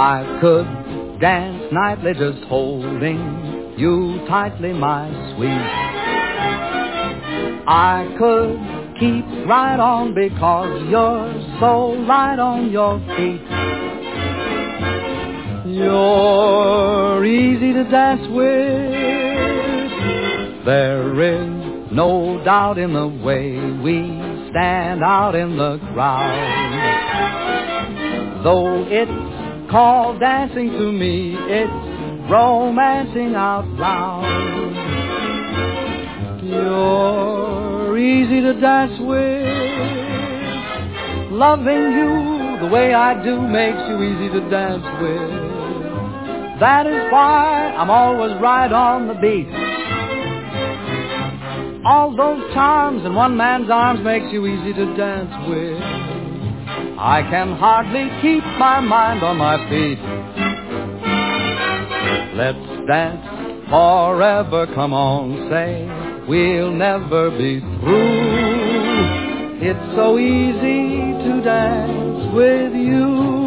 I could dance nightly just holding you tightly, my sweet. I could keep right on because you're so light on your feet. You're easy to dance with. There is no doubt in the way we stand out in the crowd. Though it's called dancing, to me it's romancing out loud. You're easy to dance with. Loving you the way I do makes you easy to dance with. That is why I'm always right on the beat. All those charms in one man's arms makes you easy to dance with. I can hardly keep my mind on my feet. Let's dance forever, come on, say we'll never be through. It's so easy to dance with you.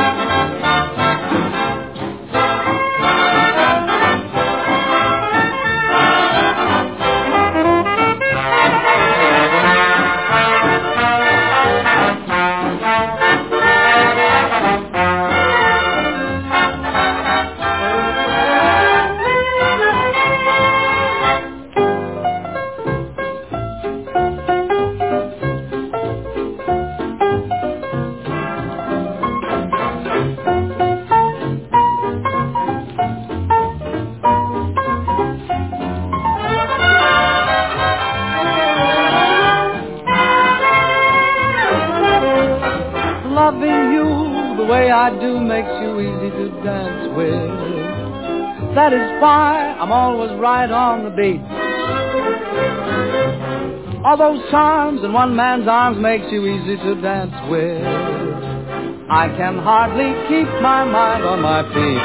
Loving you the way I do makes you easy to dance with. That is why I'm always right on the beat. All those charms in one man's arms makes you easy to dance with. I can hardly keep my mind on my feet.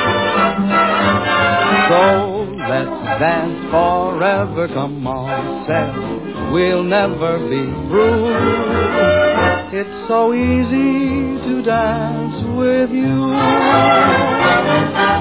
So let's dance forever, come on, say we'll never be through. It's so easy to dance with you.